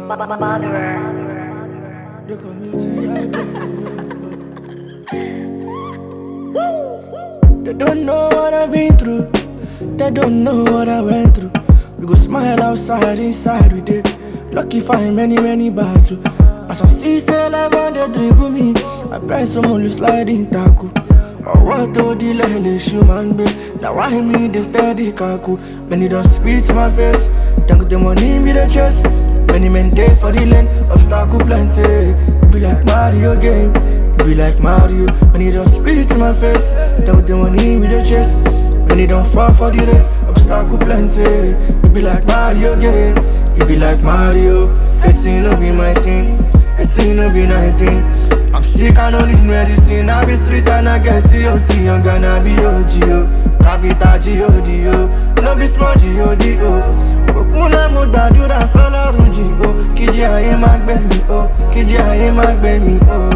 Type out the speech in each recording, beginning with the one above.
The community I They don't know what I've been through. They don't know what I went through. We go smile outside, inside we did. Lucky find many battles. As I see say life on the dribble me, I pray someone will slide in tackle. Or what to the lele human be. Now why me the steady kaku? Many don't spit to my face. Don't get the money me the chest. Many men day for the lane, obstacle plenty. It be like Mario game, it be like Mario. Many don't spit to my face. Don't get the money me the chest. Many don't fall for the race, obstacle plenty. It be like Mario game, it be like Mario. 18 no be my thing, 18 no be 19. I'm sick, I don't need medicine. I be street and I get TOT. I'm gonna be OGO, capital G-O-D-O. No be small G-O-D-O. Okuna mo gbàdúrà sọ́lọ́run jìbò. Kíjì ayé má gbé mi o, kíjì ayé má gbé mi o.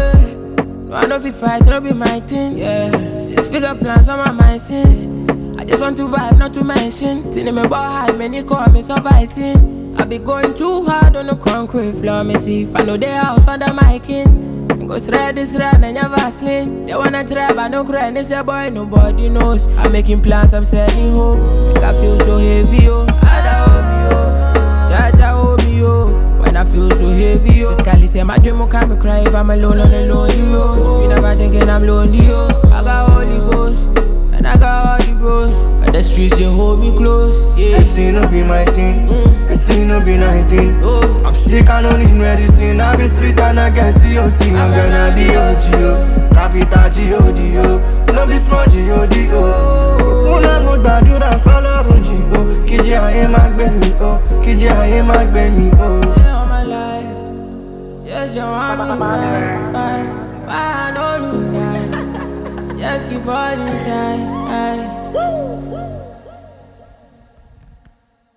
No, I know if you fight, no be my thing. Yeah. 6-figure plans on my mind since. I just want to vibe, not to mention. Till me ball hard, many call me surviving. I be going too hard on the concrete floor. Me see if I know the house under my king. Go straight this run and never sling. They wanna try but no cry. They say boy nobody knows. I'm making plans, I'm selling hope. Make I feel so heavy, oh. Ada hold me, oh. Jaja hold me, oh. When I feel so heavy, oh. Physically say my dream will come me cry if I'm alone on a lonely road. You never thinking I'm lonely, oh. I got Holy Ghost and I got all the bros. And the streets they hold me close, yeah. 18 no be my thing, 18 no be 19. Oh. I'm sick, I don't need medicine. I be street and I get TOT. I'm gonna be OGO, capital G-O-D-O. No be small G-O-D-O. Okuna mo gbàdúrà sọ́lọ́run jìbò. Kíjì ayé má gbé mi o, kíjì ayé má gbé mi o. Yeah, all my life, just you want me to fight. Why I no lose, guy? Just keep on inside,